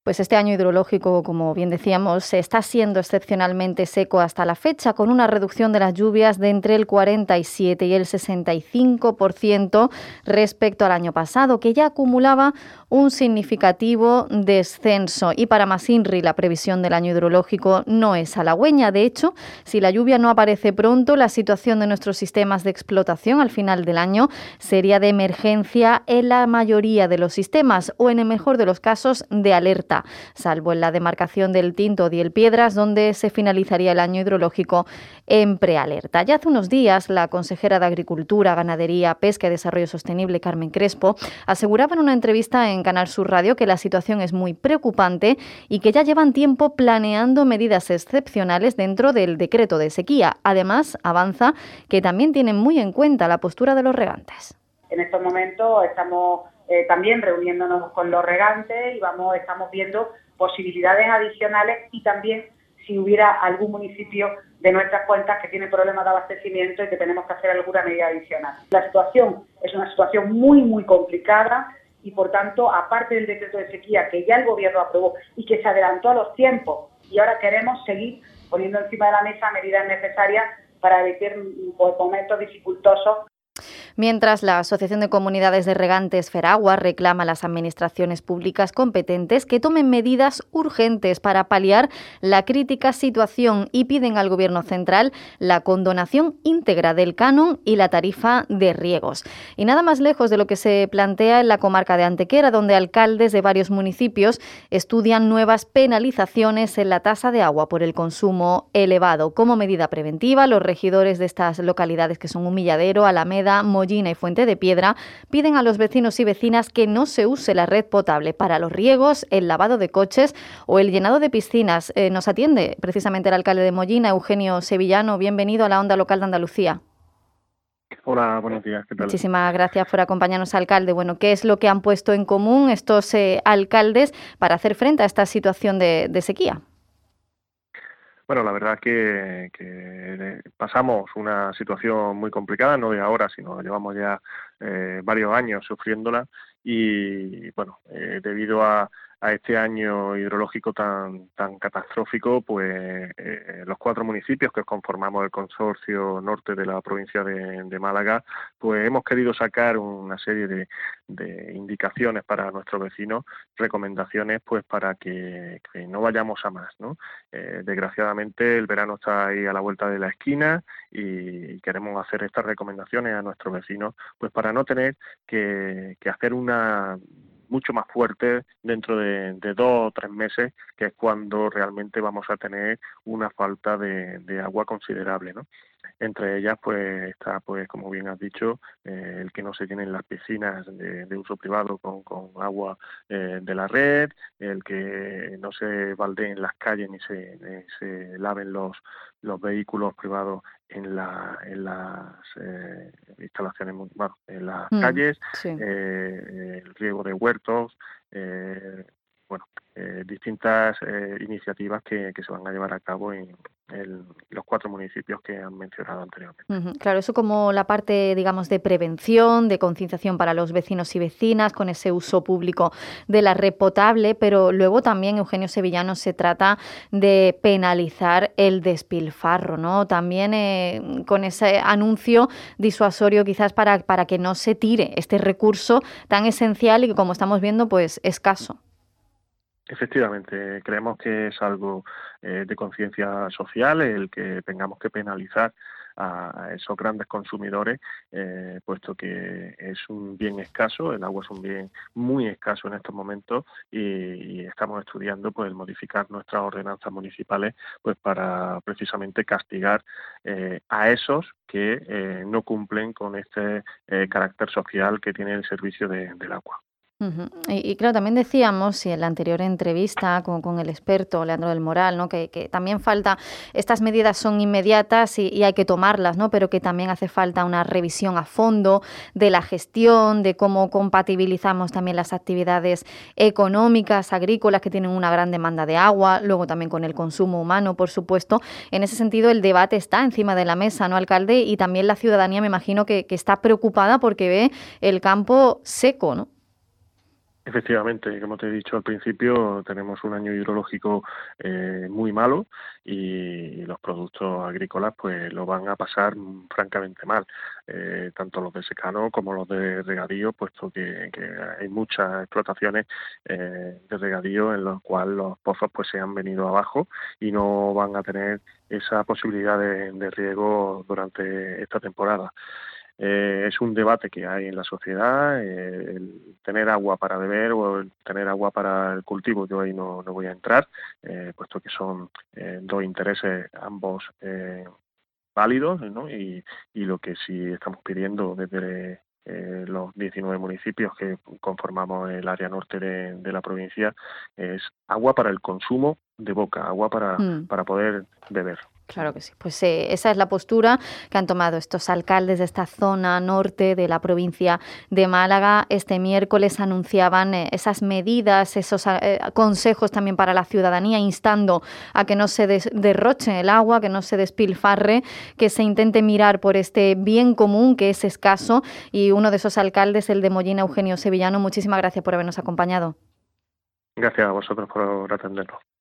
Pues este año hidrológico, como bien decíamos, está siendo excepcionalmente seco hasta la fecha, con una reducción de las lluvias de entre el 47 y el 65% respecto al año pasado, que ya acumulaba un significativo descenso. Y para Masinri, la previsión del año hidrológico no es halagüeña. De hecho, si la lluvia no aparece pronto, la situación de nuestros sistemas de explotación al final del año sería de emergencia en la mayoría de los sistemas, o en el mejor de los casos de alerta, salvo en la demarcación del Tinto y el Piedras, donde se finalizaría el año hidrológico en prealerta. Ya hace unos días, la consejera de Agricultura, Ganadería, Pesca y Desarrollo Sostenible, Carmen Crespo, aseguraba en una entrevista en Canal Sur Radio que la situación es muy preocupante y que ya llevan tiempo planeando medidas excepcionales dentro del decreto de sequía. Además, avanza que también tienen muy en cuenta la postura de los regantes. En estos momentos estamos también reuniéndonos con los regantes y estamos viendo posibilidades adicionales, y también si hubiera algún municipio de nuestras cuencas que tiene problemas de abastecimiento y que tenemos que hacer alguna medida adicional. La situación es una situación muy complicada y, por tanto, aparte del decreto de sequía que ya el Gobierno aprobó y que se adelantó a los tiempos, y ahora queremos seguir poniendo encima de la mesa medidas necesarias para evitar momentos dificultosos. Mientras, la Asociación de Comunidades de Regantes Feragua reclama a las administraciones públicas competentes que tomen medidas urgentes para paliar la crítica situación y piden al Gobierno central la condonación íntegra del canon y la tarifa de riegos. Y nada más lejos de lo que se plantea en la comarca de Antequera, donde alcaldes de varios municipios estudian nuevas penalizaciones en la tasa de agua por el consumo elevado. Como medida preventiva, los regidores de estas localidades, que son Humilladero, Alameda, Mollina y Fuente de Piedra, piden a los vecinos y vecinas que no se use la red potable para los riegos, el lavado de coches o el llenado de piscinas. Nos atiende precisamente el alcalde de Mollina, Eugenio Sevillano. Bienvenido a la Onda Local de Andalucía. Hola, buenos días, ¿qué tal? Muchísimas gracias por acompañarnos, alcalde. Bueno, ¿qué es lo que han puesto en común estos alcaldes para hacer frente a esta situación de sequía? Bueno, la verdad es que pasamos una situación muy complicada, no de ahora, sino llevamos ya varios años sufriéndola, y bueno, debido a este año hidrológico tan catastrófico, pues los 4 municipios que conformamos el consorcio norte de la provincia de Málaga, pues hemos querido sacar una serie de indicaciones para nuestros vecinos, recomendaciones pues para que no vayamos a más, ¿no? Desgraciadamente el verano está ahí a la vuelta de la esquina y queremos hacer estas recomendaciones a nuestros vecinos pues para no tener que hacer una mucho más fuerte dentro de 2 o 3 meses, que es cuando realmente vamos a tener una falta de agua considerable, ¿no? Entre ellas pues está, pues como bien has dicho, el que no se llenen las piscinas de uso privado con agua de la red, el que no se baldeen las calles ni se laven los vehículos privados en las instalaciones, bueno, en las calles, sí. El riego de huertos, distintas iniciativas que se van a llevar a cabo en los 4 municipios que han mencionado anteriormente. Claro, eso como la parte, digamos, de prevención, de concienciación para los vecinos y vecinas, con ese uso público de la red potable, pero luego también, Eugenio Sevillano, se trata de penalizar el despilfarro, ¿no? También con ese anuncio disuasorio quizás para que no se tire este recurso tan esencial y que, como estamos viendo, pues escaso. Efectivamente, creemos que es algo de conciencia social el que tengamos que penalizar a esos grandes consumidores, puesto que es un bien escaso, el agua es un bien muy escaso en estos momentos, y estamos estudiando pues el modificar nuestras ordenanzas municipales pues para precisamente castigar a esos que no cumplen con este carácter social que tiene el servicio del agua. Y claro, también decíamos, y en la anterior entrevista con el experto Leandro del Moral, ¿no? que también falta, estas medidas son inmediatas y hay que tomarlas, ¿no? Pero que también hace falta una revisión a fondo de la gestión, de cómo compatibilizamos también las actividades económicas, agrícolas, que tienen una gran demanda de agua, luego también con el consumo humano, por supuesto. En ese sentido, el debate está encima de la mesa, ¿no, alcalde? Y también la ciudadanía, me imagino que está preocupada porque ve el campo seco, ¿no? Efectivamente, como te he dicho al principio, tenemos un año hidrológico muy malo y los productos agrícolas pues lo van a pasar francamente mal, tanto los de secano como los de regadío, puesto que hay muchas explotaciones de regadío en las cuales los pozos pues se han venido abajo y no van a tener esa posibilidad de riego durante esta temporada. Es un debate que hay en la sociedad, el tener agua para beber o el tener agua para el cultivo. Yo ahí no voy a entrar, puesto que son dos intereses ambos válidos, ¿no? Y lo que sí estamos pidiendo desde los 19 municipios que conformamos el área norte de la provincia es agua para el consumo de boca, agua Mm. para poder beber. Claro que sí. Pues esa es la postura que han tomado estos alcaldes de esta zona norte de la provincia de Málaga. Este miércoles anunciaban esas medidas, esos consejos también para la ciudadanía, instando a que no se derroche el agua, que no se despilfarre, que se intente mirar por este bien común que es escaso. Y uno de esos alcaldes, el de Mollina, Eugenio Sevillano, muchísimas gracias por habernos acompañado. Gracias a vosotros por atendernos.